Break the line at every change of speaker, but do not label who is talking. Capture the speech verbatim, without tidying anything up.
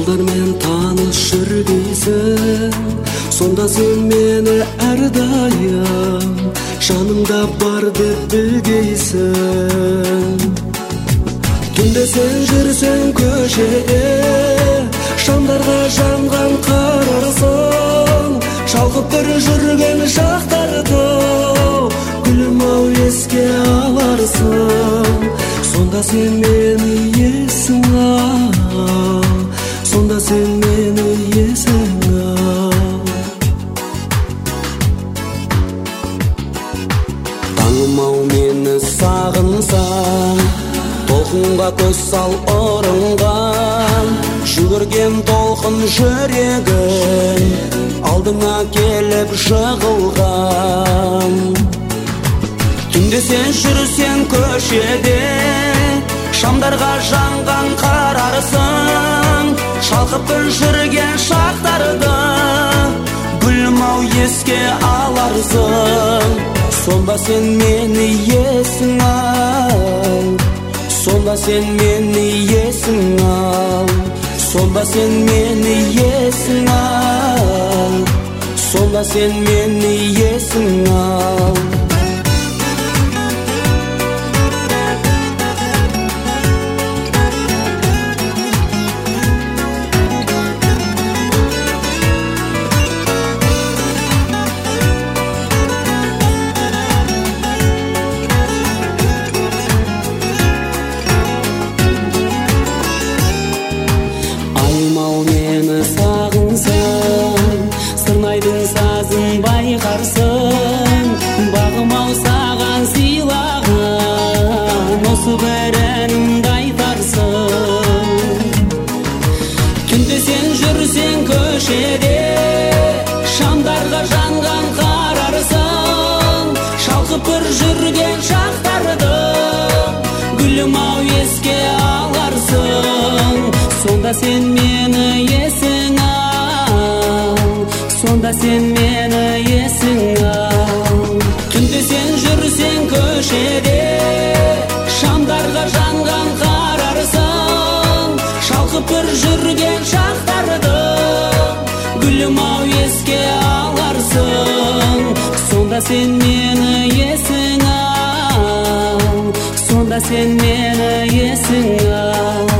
балдармен таныш жүргейсің, сонда сен мені әрдайым жаныңда бар деп білгейсің. Түнде сен жүрсең көшеде, шамдарға жанған қарарсың, шалқып бір жүрген шақтарды гүлім-ау еске аларсың. Сонда сен мені есің ал, сонда сен мені есің ал. Таңым-ау мені сағынсаң, толқынға көз сал ұрынған, жүгірген толқын жүрегім алдыңа келіп жығылған. Түнде сен жүрсең көшеде, шамдарға жанған қарарсың, шалқып бір жүрген шақтарды гүлім-ау еске аларсың. Сонда сен мені есің ал, сонда сен мені есің ал, сонда сен мені есің ал, сонда сен мені есің ал. Байқарсың, бағым-ау саған сыйлаған, осы бір әнімді айтарсың. Түнде сен жүрсең көшеде, шамдарға жанған қарарсың, шалқып бір жүрген шақтарды гүлім-ау еске аларсың. Сонда сен мені есің ал, сонда сен мені есің ал. Түнде сен жүрсең көшеде, шамдарға жанған қарарсың, шалқып бір жүрген шақтарды гүлім-ау еске аларсың. Сонда сен мені есің ал, сонда сен мені есің ал.